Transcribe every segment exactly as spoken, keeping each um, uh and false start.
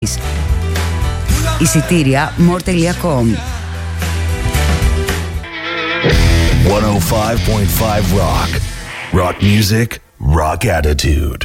Days. Εισιτήρια more τελεία com. εκατόν πέντε κόμμα πέντε Rock. Rock music, rock attitude.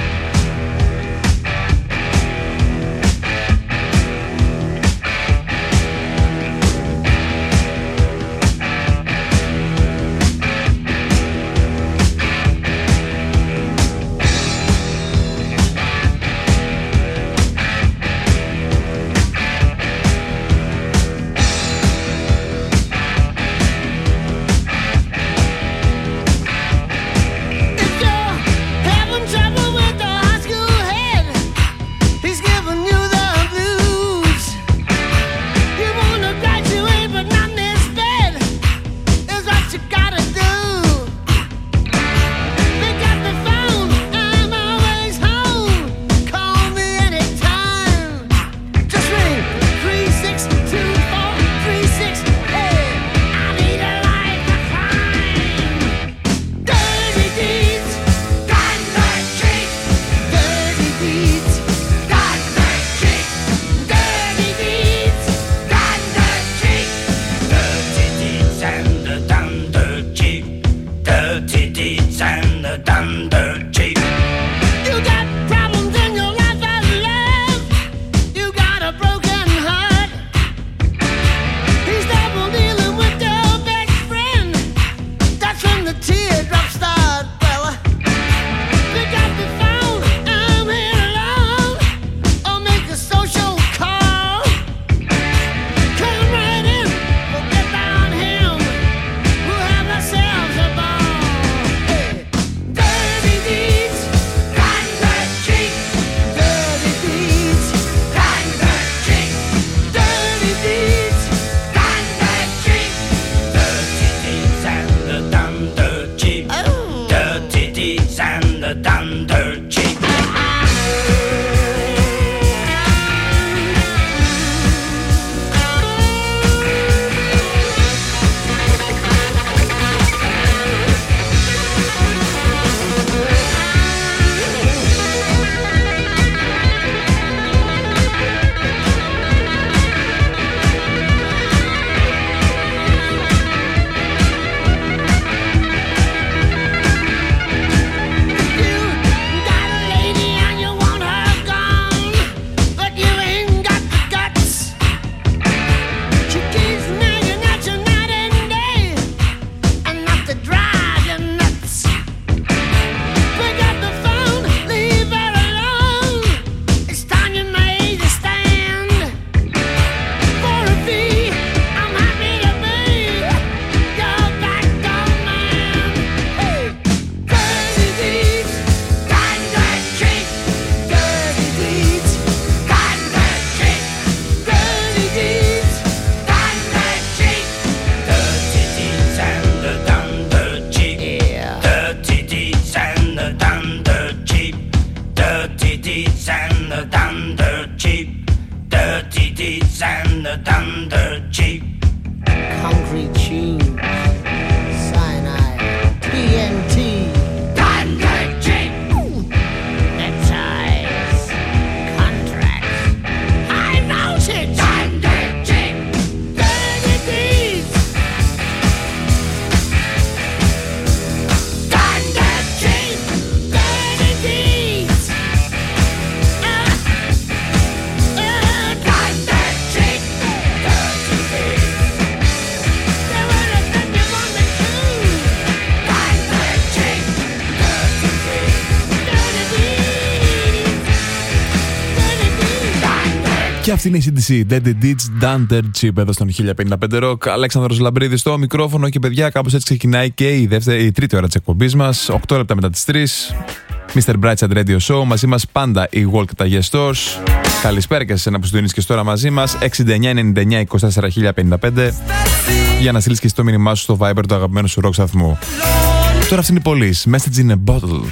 Και αυτή είναι η σι ντι σι, Dirty Deeds, Done Dirt Cheap, εδώ στον χίλια πενήντα πέντε Rock. Αλέξανδρος Λαμπρίδης στο μικρόφωνο και παιδιά, κάπως έτσι ξεκινάει και η, δεύτερη, η τρίτη ώρα της εκπομπής μας, οκτώ λεπτά μετά τις τρεις. μίστερ Brightside Radio Show, μαζί μας πάντα η Walk και τα Yes Stores. Καλησπέρα και σε εσένα που συντονίζεις και τώρα μαζί μας, εξήντα εννιά ενενήντα εννιά είκοσι τέσσερα χίλια πενήντα πέντε, για να στείλεις και εσύ το μήνυμά σου στο Viber του αγαπημένου σου rock σταθμού. Τώρα αυτή είναι η Police, Message in a Bottle.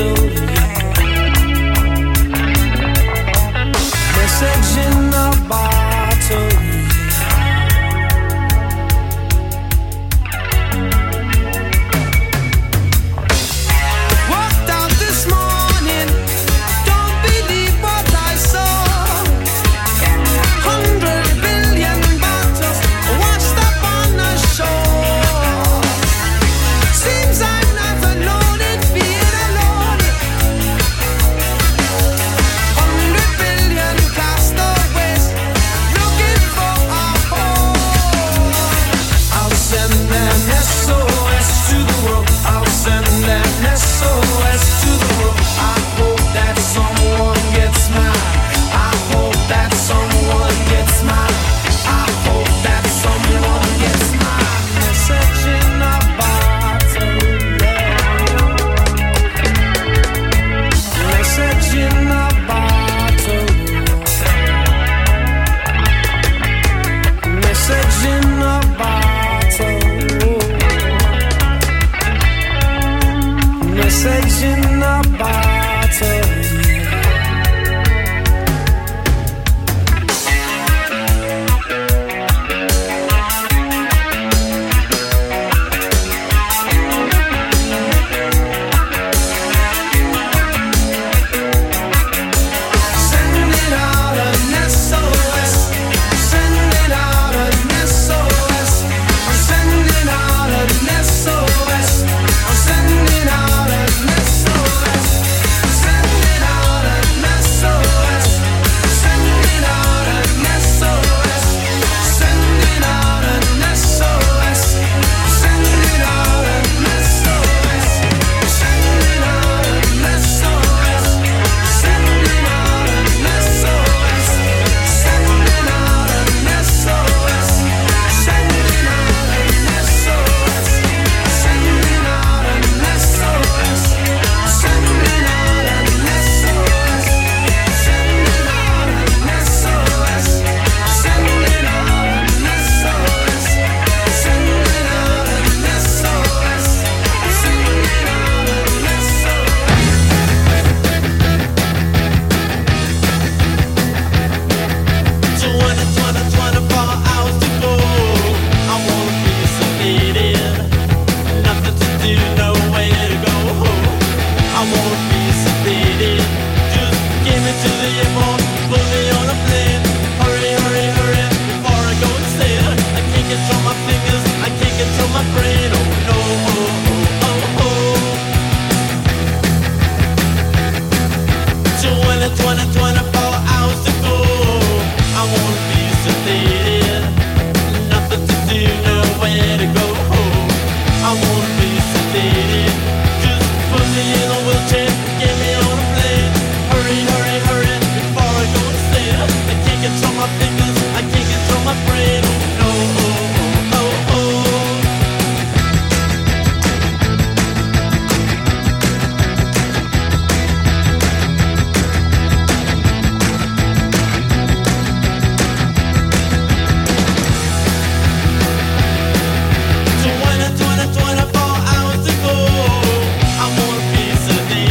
So when it's twenty, twenty-four hours to go, I want a piece of me.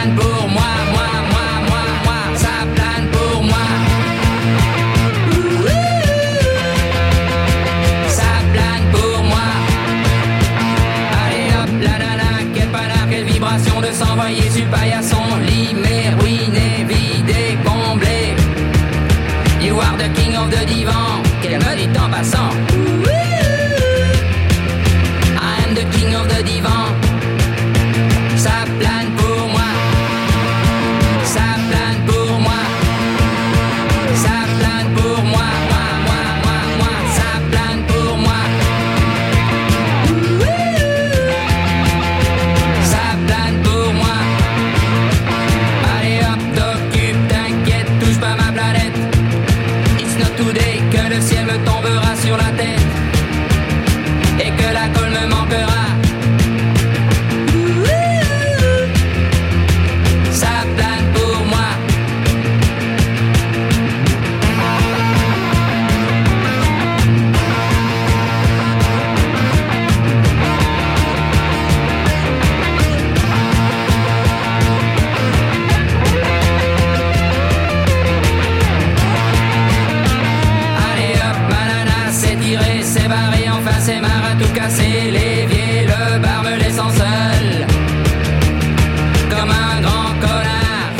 plane pour moi, moi, moi, moi, moi, ça plane pour moi. Ça plane pour moi. Allez hop, la nana, quelle panard, quelle vibration de s'envoyer sur paillasson. Limé, ruiné, vidé, comblé. You are the king of the divan. Qu'elle me dit en passant. I am the king of the divan. Ça plane pour moi. Ça plane pour moi. Ça plane pour moi. Moi, moi, moi, moi. Ça plane pour moi. Ça plane pour moi. Allez hop, t'occupe, t'inquiète, touche pas ma planète. It's not today que le ciel me tombera sur la tête et que la colle me manquera. Ça plane pour moi. Allez hop, ma nana, c'est tiré, c'est barré, enfin c'est marre à tout casser. L'évier, le bar me laissant seul, comme un grand connard.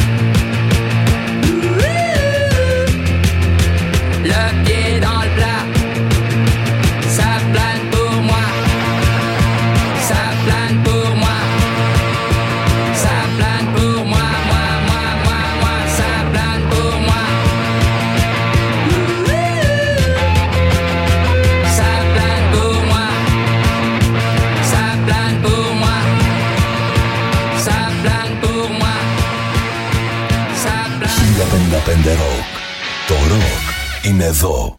Le pied dans le plat, ça plane pour moi. Ça plane pour moi. Ça plane pour moi, moi, moi, moi, moi. Ça plane pour moi. Ça plane pour moi. Ça plane pour moi. Ça plane pour moi. Ça plane. χίλια πενήντα πέντε Rock. Το rock είναι εδώ.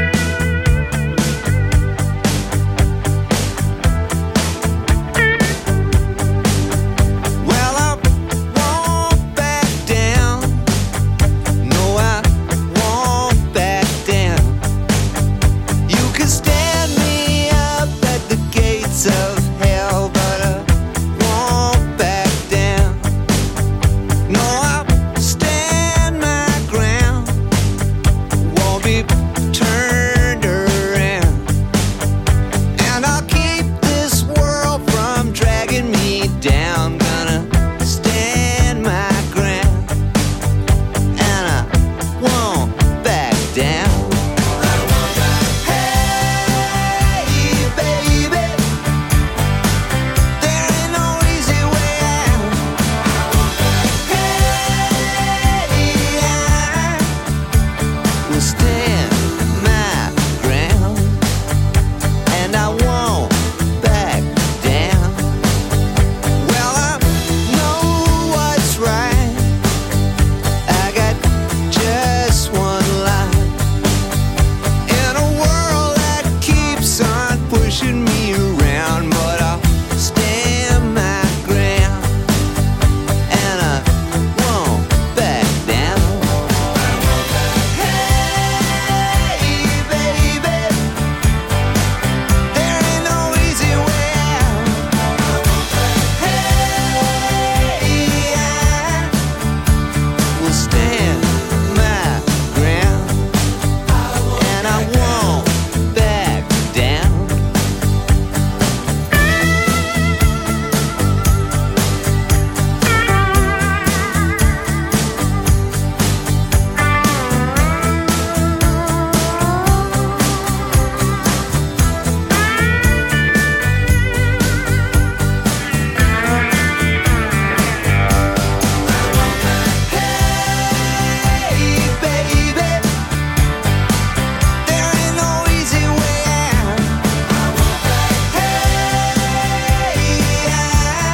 Well, I won't back down. No, I won't back down. You can stand me up at the gates of hell, but I won't back down. No, I'll stand my ground. Won't be turned around. And I'll keep this world from dragging me down. Gonna stand my ground. And I won't back down. Hey, baby, there ain't no easy way out. Hey, I will stand my ground. And I won't back down. Well, I know what's right. I got just one life. In a world that keeps on pushing me around, but I'll stand my ground. And I won't back down. Hey, baby, there ain't no easy way out. Hey, I will stand my ground. And I won't back down. Hey, baby, there ain't no easy way out. Hey, I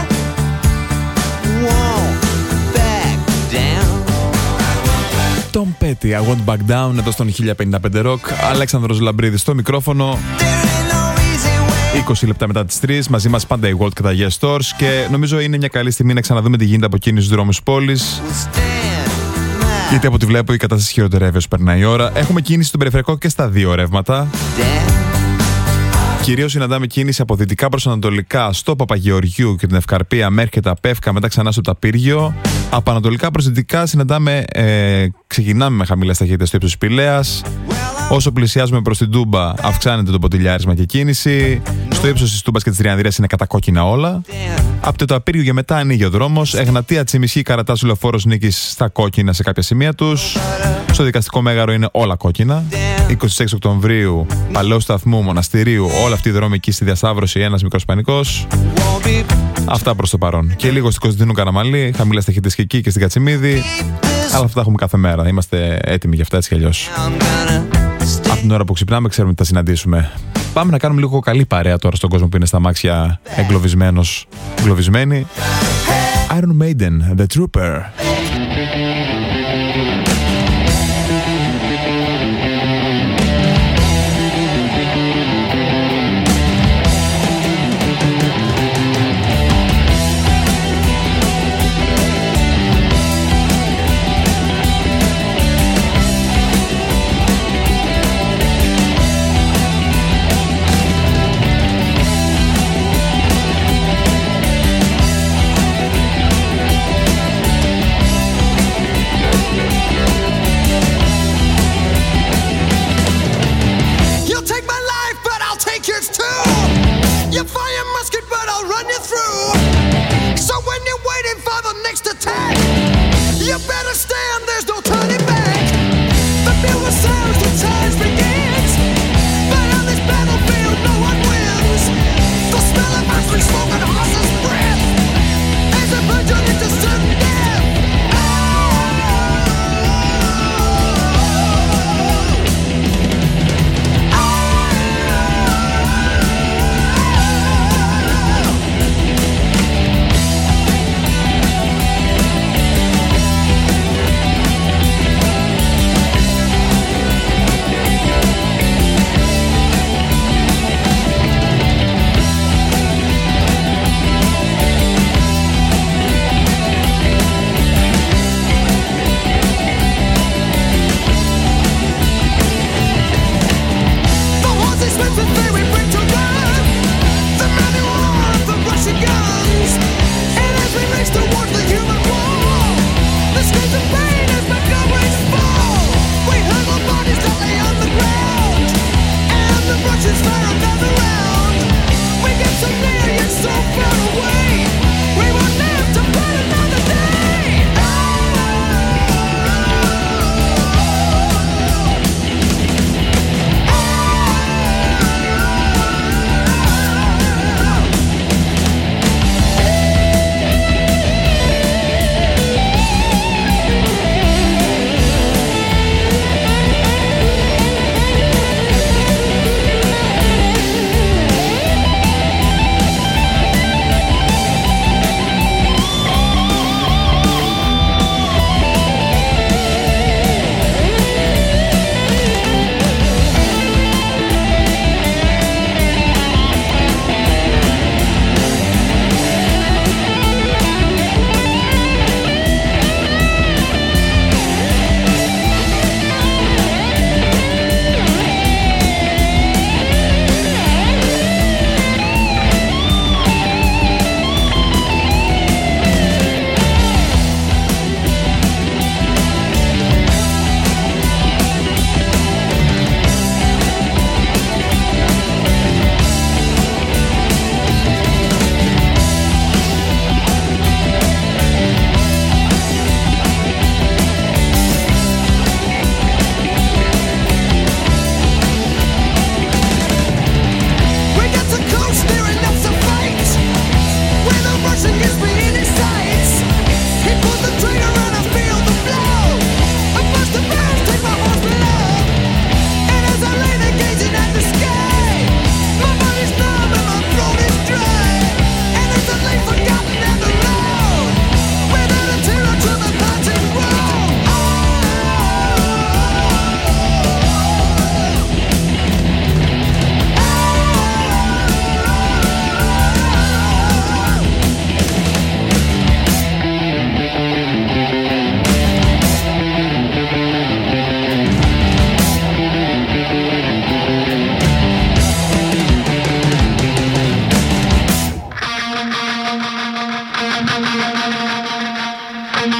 won't back down. Tom Petty, I Won't Back Down, εδώ στον χίλια πενήντα πέντε Rock. Αλέξανδρος Λαμπρίδης στο μικρόφωνο. There ain't no easy way. είκοσι λεπτά μετά τις τρεις, μαζί μας πάντα η World και τα Yes Stores. Και νομίζω είναι μια καλή στιγμή να ξαναδούμε τι γίνεται από εκείνους τους δρόμους πόλης. Will stand my Γιατί από ό,τι βλέπω η κατάσταση χειροτερεύει όσο περνάει η ώρα. Έχουμε κίνηση στον περιφερειακό και στα δύο ρεύματα. down. Κυρίως συναντάμε κίνηση από δυτικά προς ανατολικά στο Παπαγεωργιού και την Ευκαρπία, Μέρκετα, Πεύκα, μετά ξανά στο Ταπύργιο. Από ανατολικά προς δυτικά συναντάμε, ε, ξεκινάμε με χαμηλές ταχύτητες στο ύψος της Πηλαίας. Όσο πλησιάζουμε προς την Τούμπα, αυξάνεται το ποτηλιάρισμα και κίνηση. Στο ύψος της Τούμπας και της Τριανδρίας είναι κατακόκκινα όλα. Από το Ταπύργιο και μετά ανοίγει ο δρόμος. Εγνατία, Τσιμισκή, Καρατάς, Λεωφόρος Νίκης στα κόκκινα σε κάποια σημεία τους. Στο Δικαστικό Μέγαρο είναι όλα κόκκινα. είκοσι έξι Οκτωβρίου, Παλαιού Σταθμού, Μοναστηρίου, όλα αυτή η δρόμη εκεί στη διασταύρωση, ένας μικρός πανικός. Αυτά προς το παρόν. Και λίγο στην Κωνσταντίνου Καραμαλή, χαμηλές ταχύτητες και εκεί και στην Κατσιμίδη. Αλλά αυτά έχουμε κάθε μέρα. Είμαστε έτοιμοι για αυτά έτσι κι αλλιώς. Από την ώρα που ξυπνάμε, ξέρουμε ότι θα συναντήσουμε. Πάμε να κάνουμε λίγο καλή παρέα τώρα στον κόσμο που είναι στα μάξια εγκλωβισμένος, εγκλωβισμένοι. Iron Maiden, The Trooper.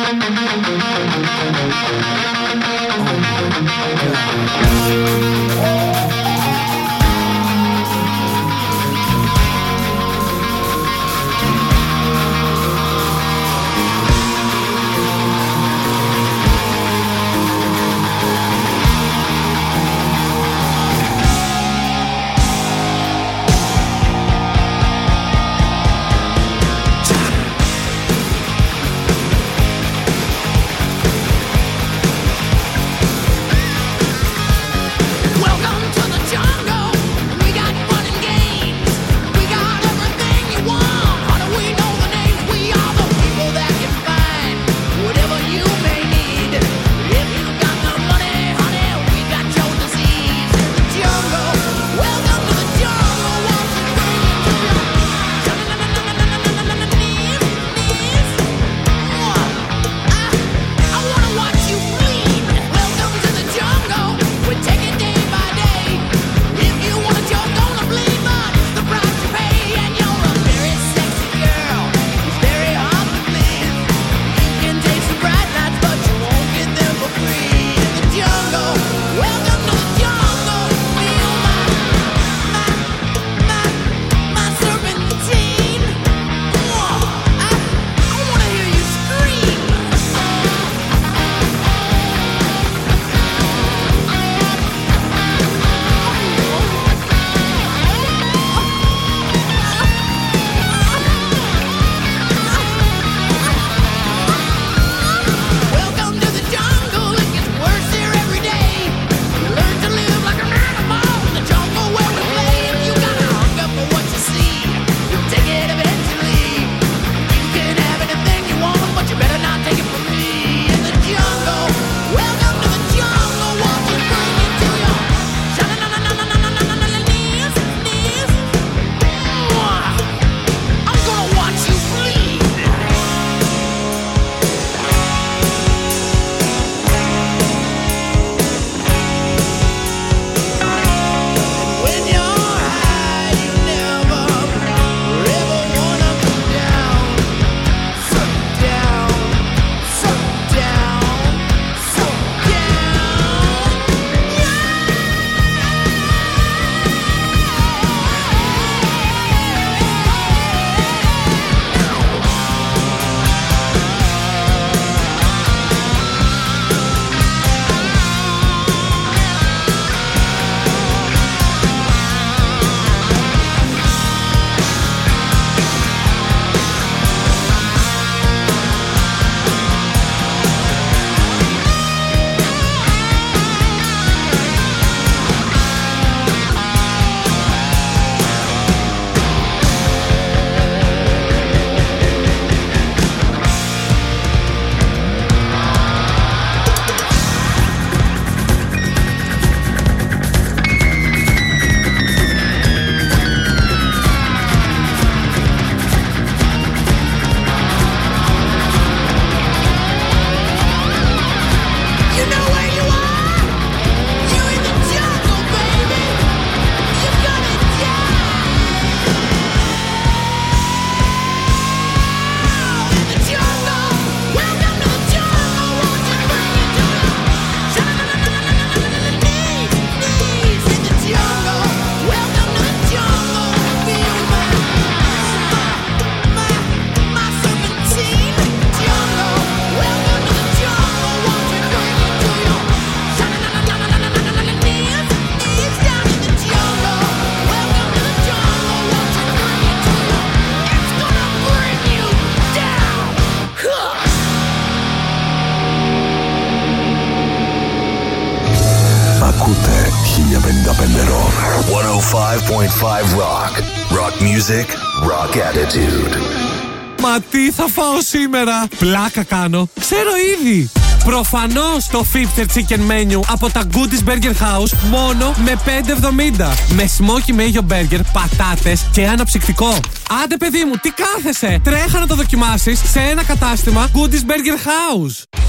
χίλια πενήντα πέντε Rock. εκατόν πέντε κόμμα πέντε Rock. Rock music, rock attitude. Μα τι θα φάω σήμερα? Πλάκα κάνω. Ξέρω ήδη. Προφανώς το Fifth Chicken Menu από τα Goodies Burger House μόνο με πέντε εβδομήντα. Με smoky mayo burger, πατάτες και αναψυκτικό. Άντε παιδί μου, τι κάθεσαι? Τρέχα να το δοκιμάσεις σε ένα κατάστημα Goodies Burger House.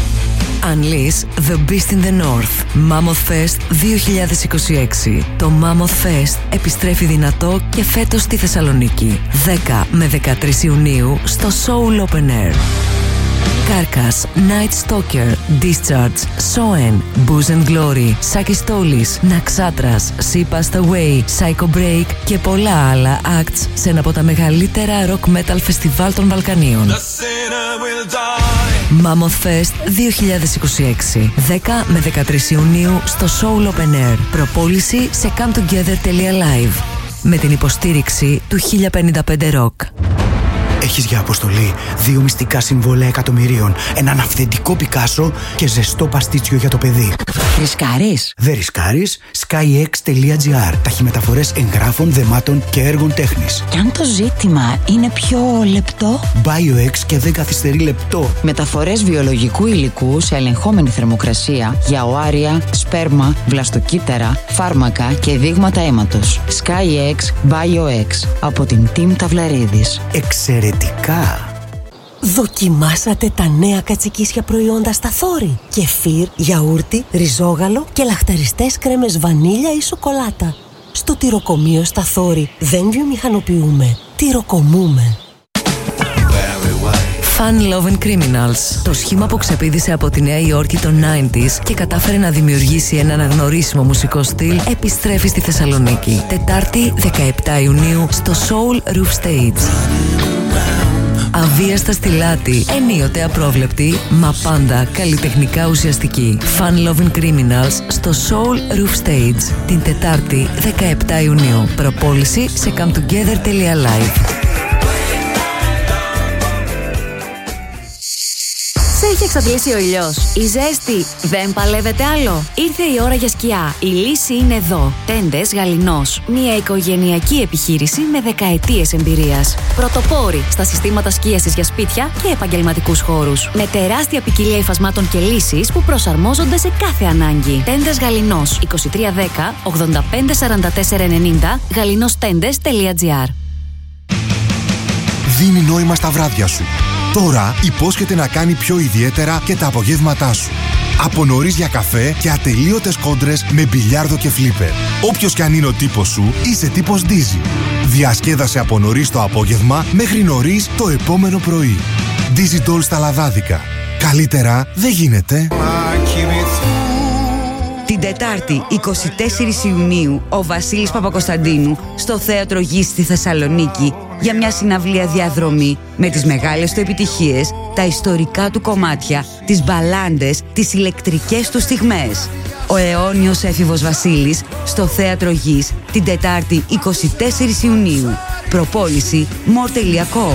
Unleash the Beast in the North. Mammoth Fest δύο χιλιάδες είκοσι έξι. Το Mammoth Fest επιστρέφει δυνατό και φέτος στη Θεσσαλονίκη. δέκα με δεκατρείς Ιουνίου στο Soul Open Air. Carcass, Night Stalker, Discharge, Soen, Booze and Glory, Sakistolis, Naxatras, Sea Passed Away, Psycho Break και πολλά άλλα acts σε ένα από τα μεγαλύτερα rock metal φεστιβάλ των Βαλκανίων. Mammoth Fest δύο χιλιάδες είκοσι έξι, δέκα με δεκατρείς Ιουνίου στο Soul Open Air. Προπόληση σε come together τελεία live με την υποστήριξη του χίλια πενήντα πέντε Rock. Έχεις για αποστολή δύο μυστικά συμβόλαια εκατομμυρίων, έναν αυθεντικό Πικάσο και ζεστό παστίτσιο για το παιδί. Ρισκάρεις? Δεν ρισκάρεις. skyx τελεία gr. Ταχυμεταφορές εγγράφων, δεμάτων και έργων τέχνης. Κι αν το ζήτημα είναι πιο λεπτό? BioX και δεν καθυστερεί λεπτό. Μεταφορές βιολογικού υλικού σε ελεγχόμενη θερμοκρασία για οάρια, σπέρμα, βλαστοκύτταρα, φάρμακα και δείγματα αίματος. skyx BioX από την Team Ταυλαρίδης. Εξαιρετικά! Δοκιμάσατε τα νέα κατσικίσια προϊόντα στα Θόρη. Κεφίρ, γιαούρτι, ριζόγαλο και λαχταριστές κρέμες βανίλια ή σοκολάτα. Στο τυροκομείο στα Θόρη δεν βιομηχανοποιούμε, τυροκομούμε. Fun Love and Criminals. Το σχήμα που ξεπήδησε από τη Νέα Υόρκη των ενενήντα και κατάφερε να δημιουργήσει ένα αναγνωρίσιμο μουσικό στυλ επιστρέφει στη Θεσσαλονίκη. Τετάρτη δεκαεπτά Ιουνίου στο Soul Roof Stage. Αβίαστα στη λάτη, ενίοτε απρόβλεπτη, μα πάντα καλλιτεχνικά ουσιαστική. Fun Love and Criminals στο Soul Roof Stage την Τετάρτη δεκαεπτά Ιουνίου. Προπόληση σε come together τελεία live. Σε έχει εξαντλήσει ο ήλιος. Η ζέστη δεν παλεύεται άλλο. Ήρθε η ώρα για σκιά. Η λύση είναι εδώ. Τέντες Γαληνός. Μια οικογενειακή επιχείρηση με δεκαετίες εμπειρίας. Πρωτοπόροι στα συστήματα σκίασης για σπίτια και επαγγελματικούς χώρους. Με τεράστια ποικιλία υφασμάτων και λύσεις που προσαρμόζονται σε κάθε ανάγκη. Τέντες Γαληνός. είκοσι τρία δέκα ογδόντα πέντε σαράντα τέσσερα ενενήντα γαληνόστέντες τελεία gr. Δίνει νόημα στα βράδια σου. Τώρα υπόσχεται να κάνει πιο ιδιαίτερα και τα απογεύματά σου. Από νωρίς για καφέ και ατελείωτες κόντρες με μπιλιάρδο και φλίπερ. Όποιος κι αν είναι ο τύπος σου, είσαι τύπος Dizzy. Διασκέδασε από νωρίς το απόγευμα μέχρι νωρίς το επόμενο πρωί. Dizzy Doll στα λαδάδικα. Καλύτερα δεν γίνεται. Την Τετάρτη εικοστή τέταρτη Ιουνίου ο Βασίλης Παπακοσταντίνου στο Θέατρο Γης στη Θεσσαλονίκη για μια συναυλία διαδρομή με τις μεγάλες του επιτυχίες, τα ιστορικά του κομμάτια, τις μπαλάντες, τις ηλεκτρικές του στιγμές. Ο αιώνιος έφηβος Βασίλης στο Θέατρο Γης την Τετάρτη εικοστή τέταρτη Ιουνίου. Προπόληση more τελεία com.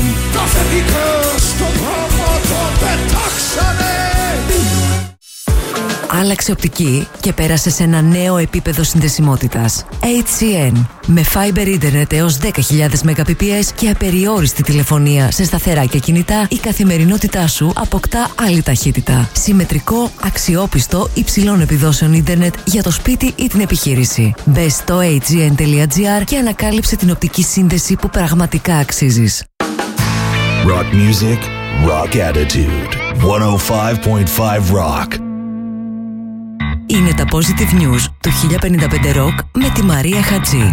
Άλλαξε οπτική και πέρασε σε ένα νέο επίπεδο συνδεσιμότητας. έιτς σι εν με Fiber Internet έως δέκα χιλιάδες Mbps και απεριόριστη τηλεφωνία σε σταθερά και κινητά, η καθημερινότητά σου αποκτά άλλη ταχύτητα. Συμμετρικό, αξιόπιστο, υψηλών επιδόσεων ίντερνετ για το σπίτι ή την επιχείρηση. Μπες στο έιτς τζι εν τελεία gr και ανακάλυψε την οπτική σύνδεση που πραγματικά αξίζεις. Rock music, rock attitude. εκατόν πέντε κόμμα πέντε Rock. Είναι τα Positive News του χίλια πενήντα πέντε Rock με τη Μαρία Χατζή.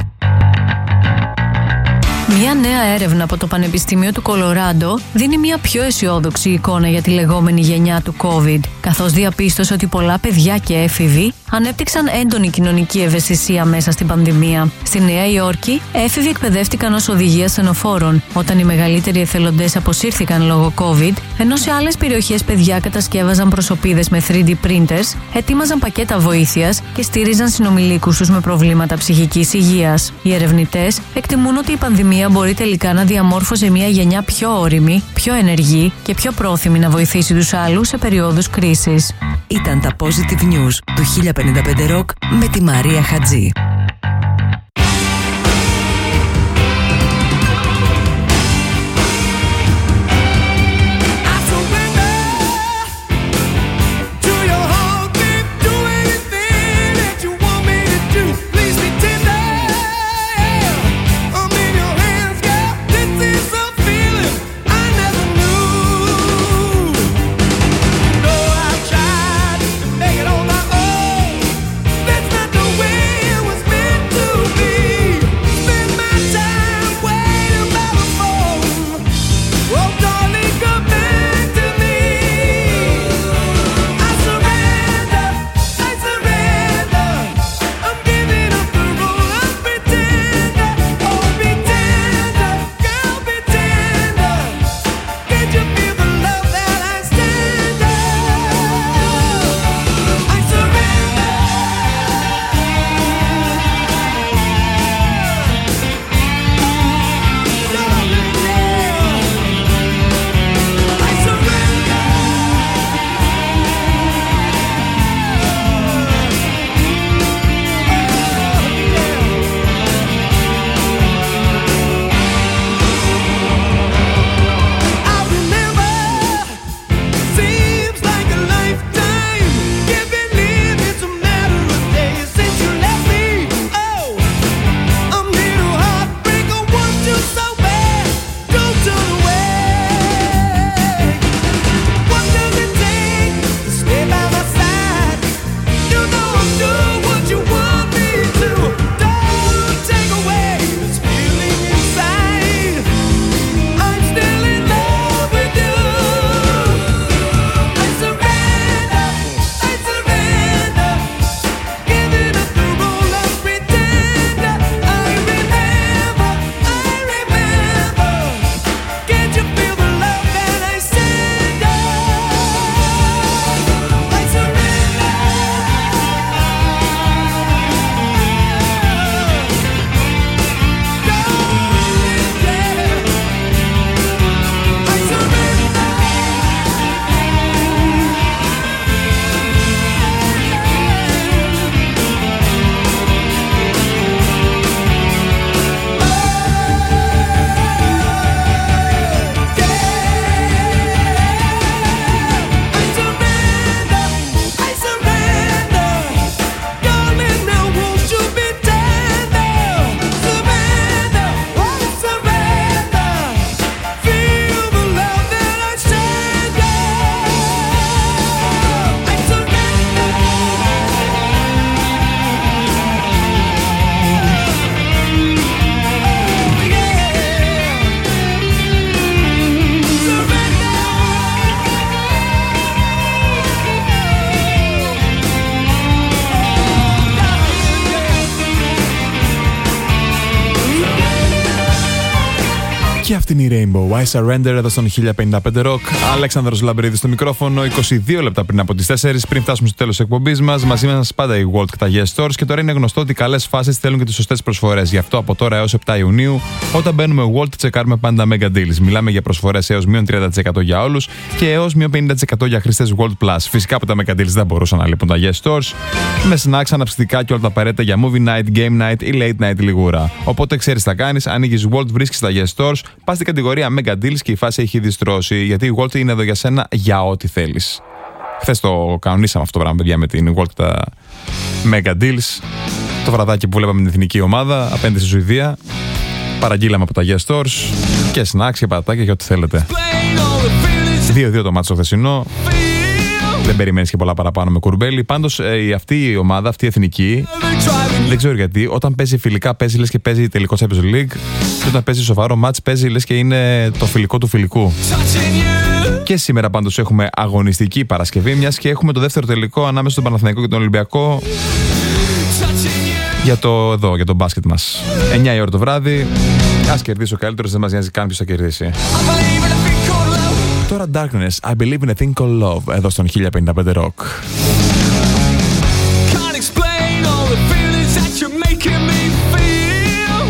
Μια νέα έρευνα από το Πανεπιστήμιο του Κολοράντο δίνει μια πιο αισιόδοξη εικόνα για τη λεγόμενη γενιά του COVID, καθώς διαπίστωσε ότι πολλά παιδιά και έφηβοι ανέπτυξαν έντονη κοινωνική ευαισθησία μέσα στην πανδημία. Στη Νέα Υόρκη, έφηβοι εκπαιδεύτηκαν ως οδηγοί ασθενοφόρων, όταν οι μεγαλύτεροι εθελοντές αποσύρθηκαν λόγω COVID, ενώ σε άλλες περιοχές παιδιά κατασκεύαζαν προσωπίδες με θρι ντι printers, ετοίμαζαν πακέτα βοήθειας και στήριζαν συνομιλίκους τους με προβλήματα ψυχικής υγείας. Οι ερευνητές εκτιμούν ότι η πανδημία μπορεί τελικά να διαμόρφωσε μια γενιά πιο όριμη, πιο ενεργή και πιο πρόθυμη να βοηθήσει τους άλλους σε περιόδους κρίσης. Ήταν τα Positive News του χίλια πενήντα πέντε Rock με τη Μαρία Χατζή. It was Johnny Rainbow, I Surrender, εδώ στον χίλια πενήντα πέντε Rock. Αλέξανδρος Λαμπρίδης στο μικρόφωνο, είκοσι δύο λεπτά πριν από τις τέσσερις, πριν φτάσουμε στο τέλος της εκπομπής μας. Μαζί μας πάντα η Walt και τα Yes Stores, και τώρα είναι γνωστό ότι οι καλές φάσεις θέλουν και τις σωστές προσφορές. Γι' αυτό από τώρα έως επτά Ιουνίου, όταν μπαίνουμε Walt, τσεκάρουμε πάντα Mega Deals. Μιλάμε για προσφορές έως μείον τριάντα τοις εκατό για όλους και έως μείον πενήντα τοις εκατό για χρήστες Walt Plus. Φυσικά από τα Mega Deals δεν μπορούσαν να λείπουν τα Yes Stores, με snacks, αναψυκτικά και όλα τα απαραίτητα για movie night, game night ή late night λιγούρα. Οπότε ξέρεις τι θα κάνεις, ανοίγεις Walt, βρίσκεις τα Yes Stores, πας στην κατηγορία Mega Deals και η φάση έχει ήδη στρώσει, γιατί η Walt είναι εδώ για σένα για ό,τι θέλεις. Χθες το κανονίσαμε αυτό το πράγμα, παιδιά, με την Walt τα Mega Deals. Το βραδάκι που βλέπαμε την εθνική ομάδα απέναντι στη Σουηδία. Παραγγείλαμε από τα Yes Stores και snacks και πατάκια και ό,τι θέλετε. δύο δύο το μάτσο το χθεσινό. Δεν περιμένεις και πολλά παραπάνω με κουρμπέλι. Πάντως ε, αυτή η ομάδα, αυτή η εθνική, δεν ξέρω γιατί, όταν παίζει φιλικά παίζει λες και παίζει τελικό Champions League, και όταν παίζει σοβαρό μάτς παίζει λες και είναι το φιλικό του φιλικού. Και σήμερα πάντως έχουμε αγωνιστική Παρασκευή, μιας και έχουμε το δεύτερο τελικό ανάμεσα στον Παναθηναϊκό και τον Ολυμπιακό για το, εδώ, για το μπάσκετ μας. εννιά η ώρα το βράδυ. Ας κερδίσει ο καλύτερος, δεν μας νοιάζει καν ποιος θα κερδίσει. Τώρα Darkness, I believe in a thing called love, εδώ στον χίλια πενήντα πέντε Rock. Can't explain all the feelings that you're making me feel.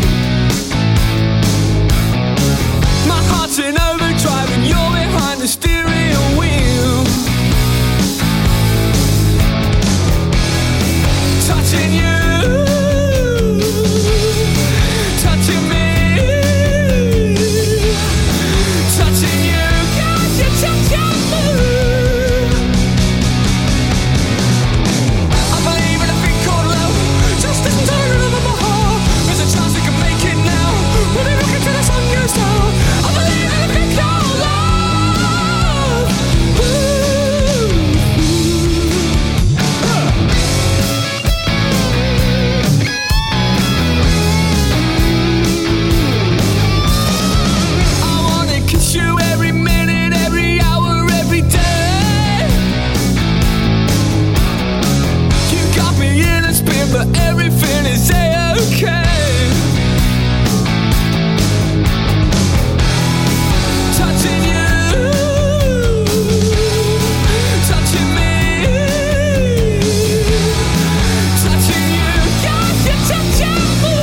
My heart's in overdrive and you're behind the steering wheel. Touching you, touching me, touching you, God, you're touching me. I believe in a thing called love, just listen to the rhythm of my heart. There's a chance we can make it now, when we look into the sun goes down. I believe in a thing called love. Ooh. I wanna kiss you every minute, every hour, every day. You got me in a spin, but everything is okay. Touching you, touching me, touching you, God, you're touching me.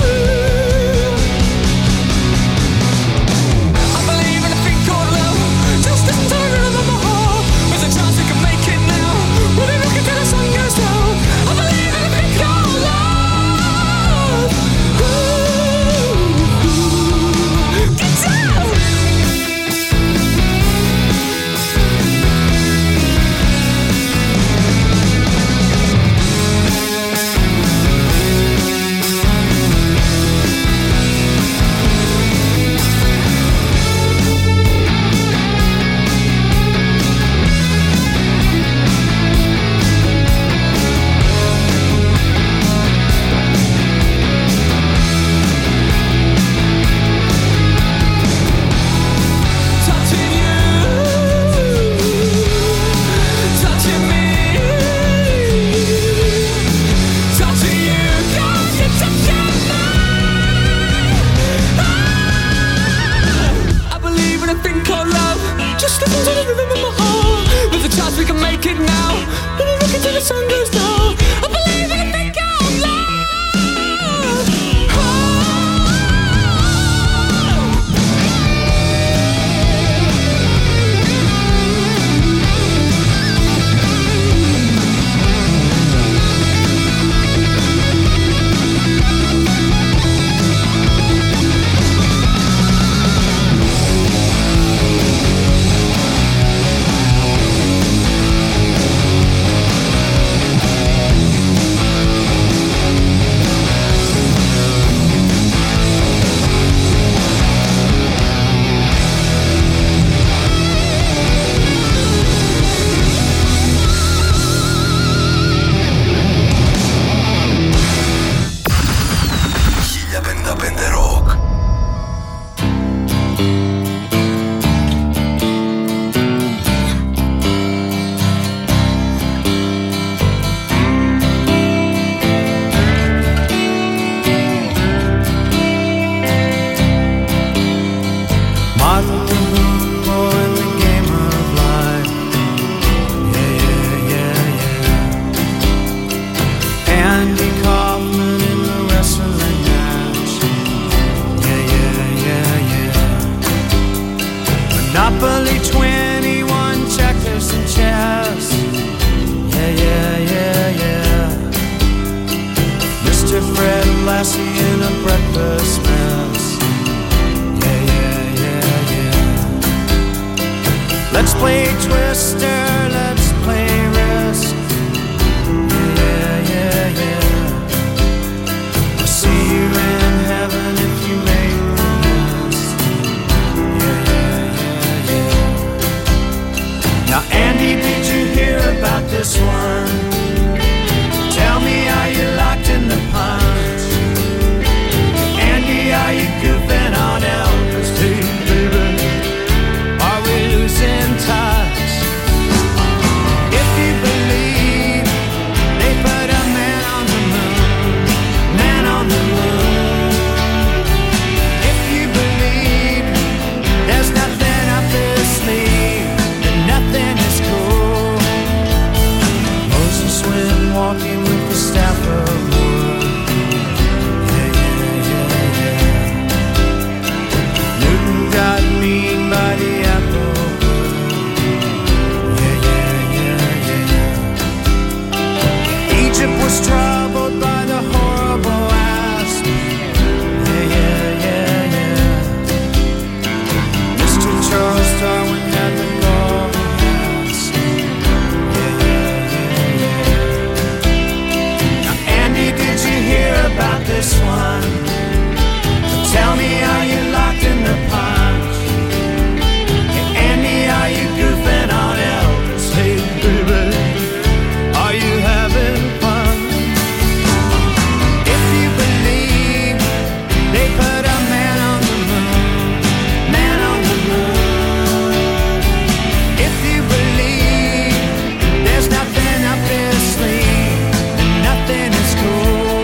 I believe in a thing called love, just listen to the rhythm of my heart. There's a chance we can make it now, when we look until the sun goes down. I believe in a thing called love. Ooh. Get down. Touching you, touching me, touching you, God, you're touching me. I believe in a thing called love, just listen to the rhythm of my heart. There's a chance we can make it now, when we look until the sun goes down. I believe in a thing called love. Monopoly, twenty-one, checkers and chess. Yeah, yeah, yeah, yeah. Mister Fred Lassie in a breakfast mess. Yeah, yeah, yeah, yeah. Let's play Twister, let's play Risk. Yeah, yeah, yeah. I'll see you in heaven if you make the list. Yeah, yeah, yeah, yeah. Now, Andy, did you hear about this one? Tell me, are you locked in the punch? Andy, are you goofing on Elvis? Hey, baby, are we losing touch? If you believe they put a man on the moon, man on the moon. If you believe there's nothing up his sleeve, then nothing is cool. Moses went walking with the staff of wood. Yeah, yeah, yeah, yeah. Newton got mean by the apple wood. Yeah, yeah, yeah, yeah. Egypt was troubled by the horrible asp. Yeah, yeah, yeah, yeah. Mister Charles Darwin had the golden ass. Yeah, yeah, yeah, yeah. Now, Andy, did you hear about this one? Tell me, are you locked in the punch? Hey, Andy, are you goofing on Elvis? Hey, baby, are you having fun? If you believe they put a man on the moon, man on the moon. If you believe there's nothing up his sleeve, then nothing is cool.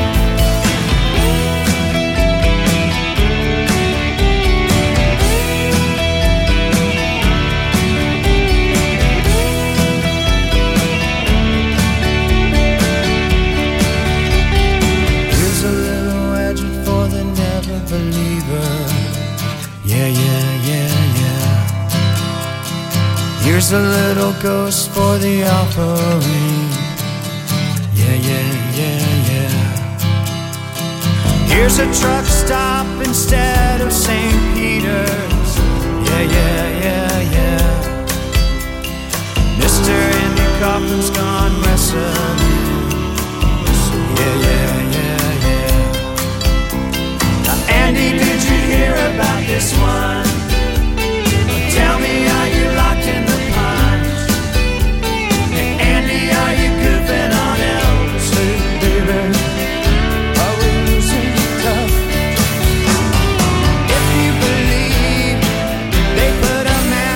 Here's a little edge for the never believer. Yeah, yeah, yeah, yeah. Here's a little ghost for the offering. Yeah, yeah, yeah, yeah. Here's a truck stop instead of Saint Peter's. Yeah, yeah, yeah, yeah. Mister Andy Kaufman's gone wrestling. Yeah, yeah, yeah, yeah. Now, Andy, did you hear about this one? Tell me, are you locked in the punch? Hey, Andy, are you goofing on Elvis? Hey, baby, are we losing touch? If you believe they put a man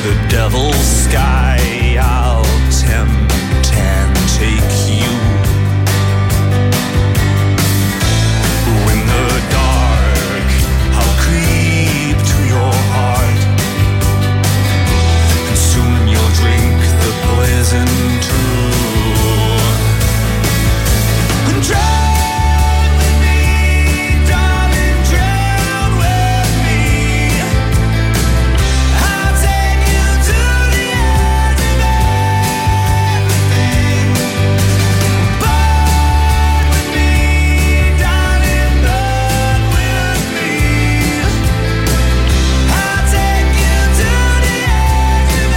the devil's sky, I'll tempt and take you. In the dark, I'll creep to your heart, and soon you'll drink the poison too. And drown with me, darling, drown with me. I'll take you to the edge of everything. Burn with me, darling, burn with me. I'll take you to the edge of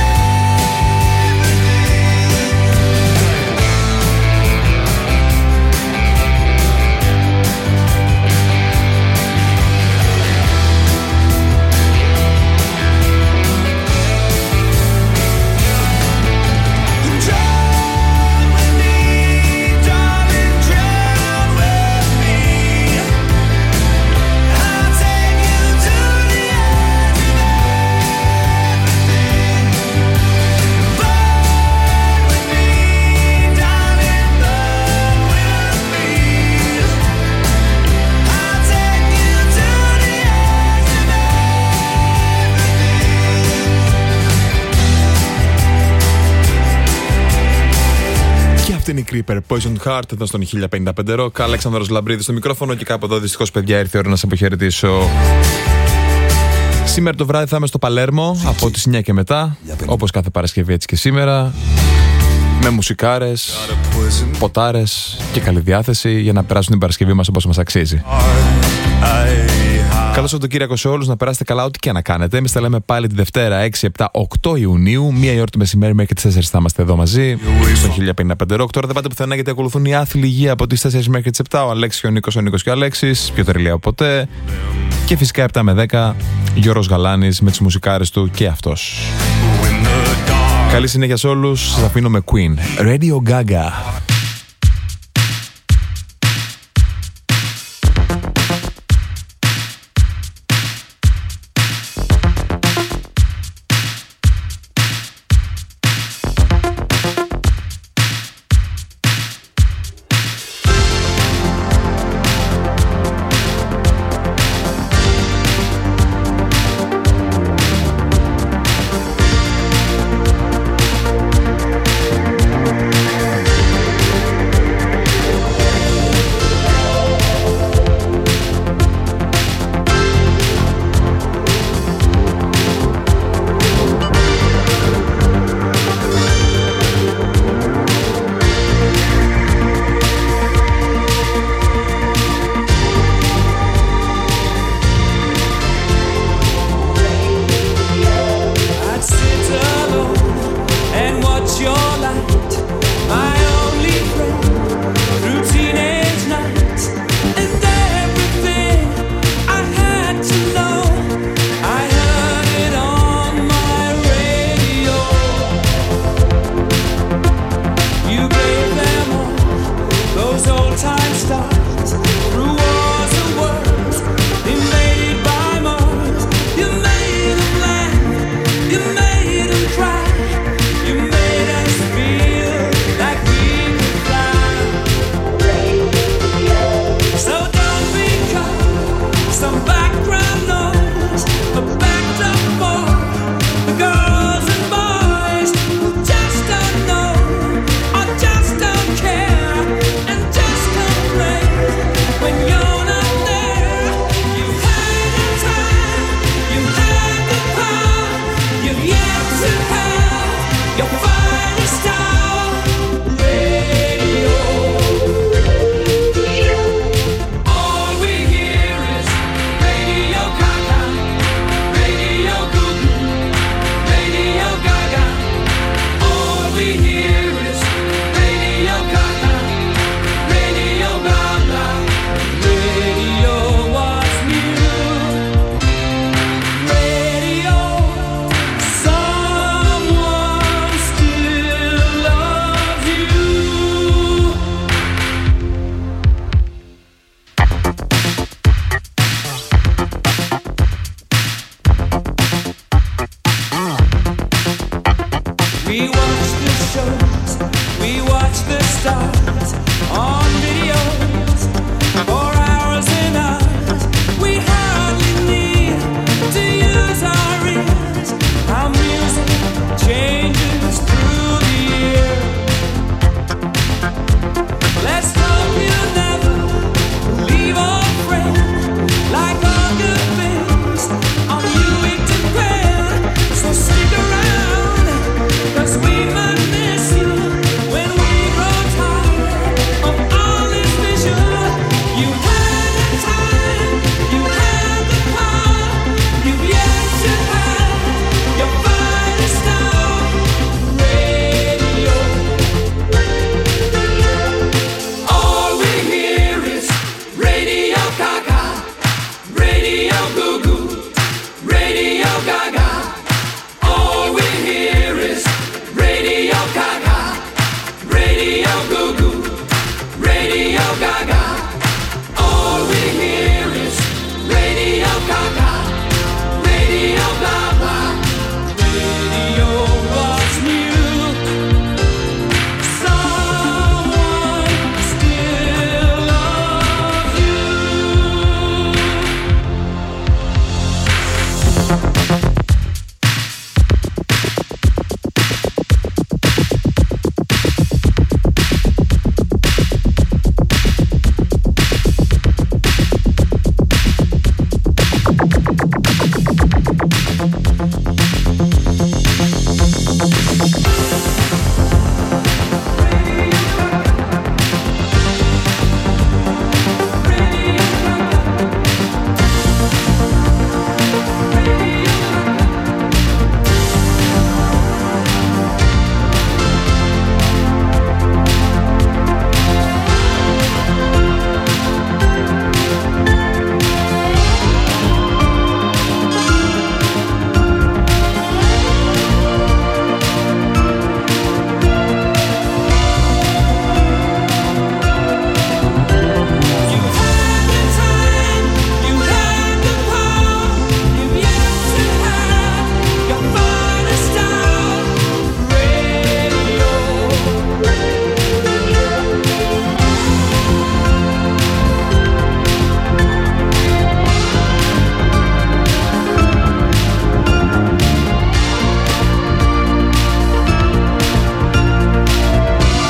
Είναι η Creeper, Poisoned Heart, εδώ στον χίλια πενήντα πέντε Rock. Αλέξανδρος Λαμπρίδης στο μικρόφωνο και κάπου εδώ δυστυχώς, παιδιά, ήρθε η ώρα να σε αποχαιρετήσω. Σήμερα το βράδυ θα είμαι στο Παλέρμο από τις εννιά και μετά, όπως κάθε Παρασκευή έτσι και σήμερα, με μουσικάρες, ποτάρες και καλή διάθεση για να περάσουν την Παρασκευή μας όπως μας αξίζει. Καλό Σαββατοκύριακο σε όλους, να περάσετε καλά ό,τι και να κάνετε. Εμείς τα λέμε πάλι τη Δευτέρα έξι, επτά, οκτώ Ιουνίου, μία η ώρα το μεσημέρι μέχρι τις τέσσερις θα είμαστε εδώ μαζί, στο χίλια πενήντα πέντε Rock. Τώρα δεν πάτε πουθενά γιατί ακολουθούν οι άθλοι υγεία από τις τέσσερις μέχρι τις επτά. Ο Αλέξης και ο Νίκος, ο Νίκος και ο Αλέξης, πιο τρελαία από ποτέ. Και φυσικά επτά με δέκα, Γιώργος Γαλάνης με τις μουσικάρες του και αυτός. Καλή συνέχεια σε όλους, σας αφήνω με Queen, Radio Gaga. We watch the shows, we watch the stars.